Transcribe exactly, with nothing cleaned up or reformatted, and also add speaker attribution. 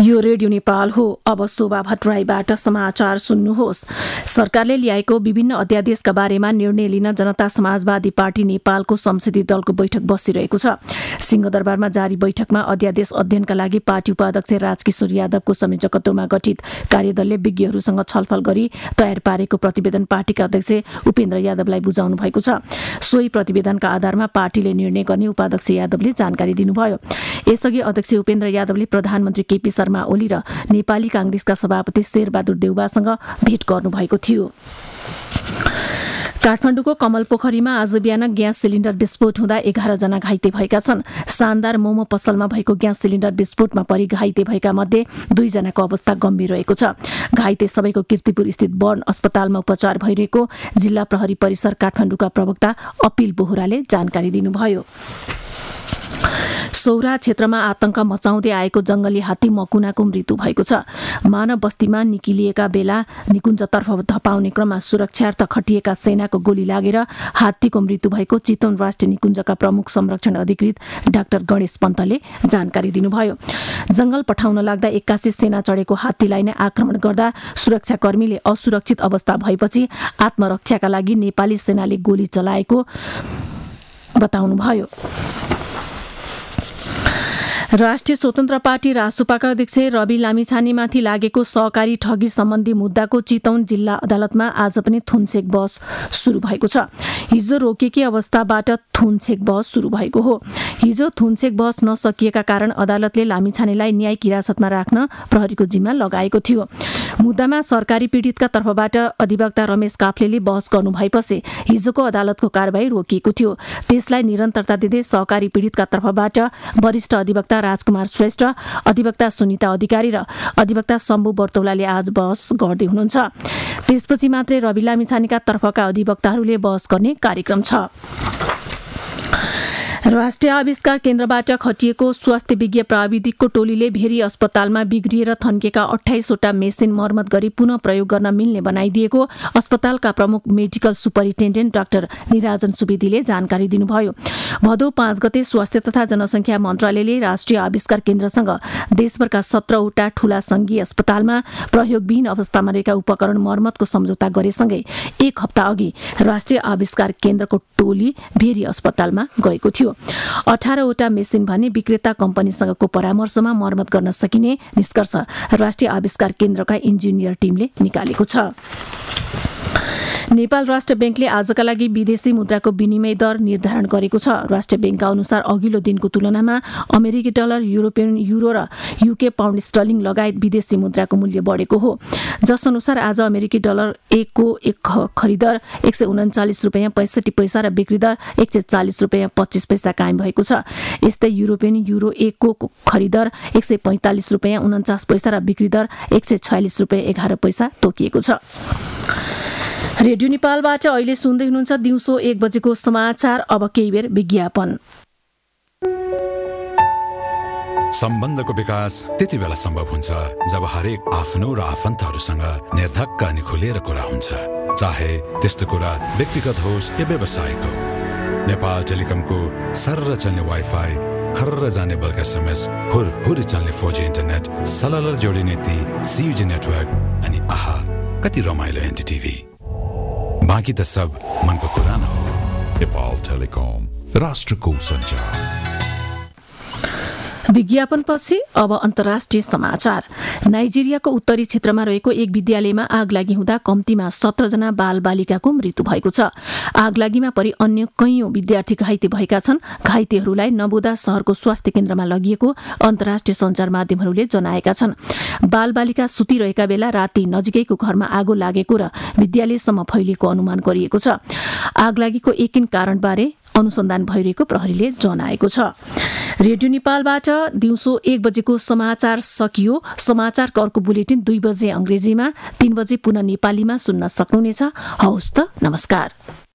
Speaker 1: यो रेडियो नेपाल हो। अब शोभा भट्टराईबाट समाचार सुन्नुहोस्। सरकारले ल्याएको विभिन्न अध्यादेशका बारेमा निर्णय लिन जनता समाजवादी पार्टी नेपालको संसदीय दलको बैठक बसिरहेको छ। सिंहदरबारमा जारी बैठकमा अध्यादेश अध्ययनका लागि पार्टी उपाध्यक्ष राजकिशोर यादवको संयोजकत्वमा गठित कार्यदलले विज्ञहरूसँग छलफल गरी तयार पारेको प्रतिवेदन पार्टीका अध्यक्ष उपेन्द्र यादवलाई बुझाउनु भएको छ। सोही प्रतिवेदनका आधारमा पार्टीले निर्णय गर्ने उपाध्यक्ष यादवले जानकारी दिनुभयो। यसअघि अध्यक्ष उपेन्द्र यादवले प्रधानमन्त्री केपी शर्मा ओली र नेपाली कांग्रेसका सभापति शेरबहादुर देउवासँग भेट गर्नुभएको थियो। काठमाडौँको कमल पोखरीमा आज बिहान ग्यास सिलिन्डर विस्फोट हुँदा एघार जना घाइते भएका छन्। शानदार मोमो पसलमा भएको ग्यास सिलिन्डर विस्फोटमा परि घाइते भएका मध्ये दुईजनाको अवस्था गम्भीर रहेको छ। घाइते सबैको कीर्तिपुर स्थित बर्न अस्पतालमा उपचार भइरहेको जिल्ला प्रहरी परिसर काठमाडौँका प्रवक्ता अपिल बोहराले जानकारी दिनुभयो। सौरा क्षेत्रमा आतंक मचाउँदै आएको जंगली हात्ती मकुनाको मृत्यु भएको छ। मानव बस्तीमा निकिलिएका बेला निकुञ्जतर्फ धपाउने क्रममा सुरक्षार्थ खटिएका सेनाको गोली लागेर हात्तीको मृत्यु भएको चितवन राष्ट्रिय निकुञ्जका प्रमुख संरक्षण अधिकृत डाक्टर गणेश पन्तले जानकारी दिनुभयो। जंगल पठाउन लाग्दा एक्कासी सेना चढेको हात्तीलाई नै आक्रमण गर्दा सुरक्षाकर्मीले असुरक्षित अवस्था भएपछि आत्मरक्षाका लागि नेपाली सेनाले गोली चलाएको बताउनुभयो। राष्ट्रिय स्वतन्त्र पार्टी रासुपाका अध्यक्ष रवि लामिछानेमाथि लागेको सहकारी ठगी सम्बन्धी मुद्दाको चितवन जिल्ला अदालतमा आज पनि थुनछेक बहस शुरू भएको छ। हिजो रोकिएकी अवस्थाबाट थुनछेक बहस शुरू भएको हो। हिजो थुनछेक बहस नसकिएका कारण अदालतले लामिछानेलाई न्यायिक हिरासतमा राख्न प्रहरीको जिम्मा लगाएको थियो। मुद्दामा सरकारी पीडितका तर्फबाट अधिवक्ता रमेश काफ्लेले बहस गर्नु भएपछि हिजोको अदालतको कारबाही रोकिएको थियो। त्यसलाई निरन्तरता दिँदै सहकारी पीडितका तर्फबाट वरिष्ठ अधिवक्ता राजकुमार श्रेष्ठ, अधिवक्ता सुनिता अधिकारी र अधिवक्ता शम्भु बर्तौलाले आज बहस गर्दै हुनुहुन्छ। त्यसपछि मात्रै रवि लामिछानेका तर्फका अधिवक्ताहरूले बहस गर्ने कार्यक्रम छ। राष्ट्रिय आविष्कार केन्द्रबाट खटिएको स्वास्थ्य विज्ञ प्राविधिकको टोलीले भेरी अस्पतालमा बिग्रिएर थन्केका अठाइसवटा मेसिन मर्मत गरी पुनः प्रयोग गर्न मिल्ने बनाइदिएको अस्पतालका प्रमुख मेडिकल सुपरिन्टेन्डेन्ट डाक्टर निराजन सुवेदीले जानकारी दिनुभयो। भदौ पाँच गते स्वास्थ्य तथा जनसंख्या मन्त्रालयले राष्ट्रिय आविष्कार केन्द्रसँग देशभरका सत्रवटा ठूला संघीय अस्पतालमा प्रयोगविहीन अवस्थामा रहेका उपकरण मर्मतको सम्झौता गरेसँगै एक हप्ता अघि राष्ट्रिय आविष्कार केन्द्रको टोली भेरी अस्पतालमा गएको थियो। अठारवटा मेसिन भने विक्रेता कम्पनीसँगको परामर्शमा मर्मत गर्न सकिने निष्कर्ष राष्ट्रिय आविष्कार केन्द्रका इन्जिनियर टिमले निकालेको छ। नेपाल राष्ट्र ब्याङ्कले आजका लागि विदेशी मुद्राको विनिमय दर निर्धारण गरेको छ। राष्ट्र ब्याङ्कका अनुसार अघिल्लो दिनको तुलनामा अमेरिकी डलर, युरोपियन युरो र युके पाउन्ड स्टर्लिङ लगायत विदेशी मुद्राको मूल्य बढेको हो। जस अनुसार आज अमेरिकी डलर एकको एक खरिदर एक सय उन्चालिस रुपियाँ पैँसठी पैसा र बिक्री दर एक सय चालिस रुपियाँ पच्चिस पैसा कायम भएको छ। यस्तै युरोपियन युरो एकको खरिदर एक सय पैँतालिस रुपियाँ उन्चास पैसा र बिक्री दर एक सय छयालिस रुपियाँ एघार पैसा तोकिएको छ। रेडियो नेपालबाट अहिले सुन्दै हुनुहुन्छ दिउँसो एक बजेको समाचार। अब केही बेर विज्ञापन।
Speaker 2: सम्बन्धको विकास त्यति बेला सम्भव हुन्छ जब हरेक आफ्नो र आफन्तहरूसँग निर्धक्क अनि खुलेर कुरा हुन्छ, चाहे त्यस्तो कुरा व्यक्तिगत होस् या व्यवसायिक हो। नेपाल टेलिकमको सर्र चल्ने वाइफाई, खर्र जाने बल्क एसएमएस, हुर हुरी चल्ने फोर जी इन्टरनेट, सलल जोडिने ती सियुजी नेटवर्क अनि आहा कति रमाइलो एनटिटिभी। बाँकी त सब मनको कुरा न हो।
Speaker 3: नेपाल टेलिकम, राष्ट्रको सञ्चार।
Speaker 1: विज्ञापनपछि अब अन्तर्राष्ट्रिय समाचार। नाइजेरियाको उत्तरी क्षेत्रमा रहेको एक विद्यालयमा आग लागि हुँदा कम्तीमा सत्र जना बाल बालिकाको मृत्यु भएको छ। आग लागिमा परि अन्य कैयौं विद्यार्थी घाइते भएका छन्। घाइतेहरूलाई नबोदा शहरको स्वास्थ्य केन्द्रमा लगिएको अन्तर्राष्ट्रिय सञ्चार माध्यमहरूले जनाएका छन्। बाल बालिका सुतिरहेका बेला राति नजिकैको घरमा आगो लागेको र विद्यालयसम्म फैलिएको अनुमान गरिएको छ। आग लागेको यकिन कारणबारे अनुसन्धान भइरहेको प्रहरीले जनाएको छ। रेडियो नेपालबाट दिउँसो एक बजेको समाचार सकियो। समाचारको अर्को बुलेटिन दुई बजे अंग्रेजीमा, तीन बजे पुनः नेपालीमा सुन्न सक्नुहुनेछ। हवस् त, नमस्कार।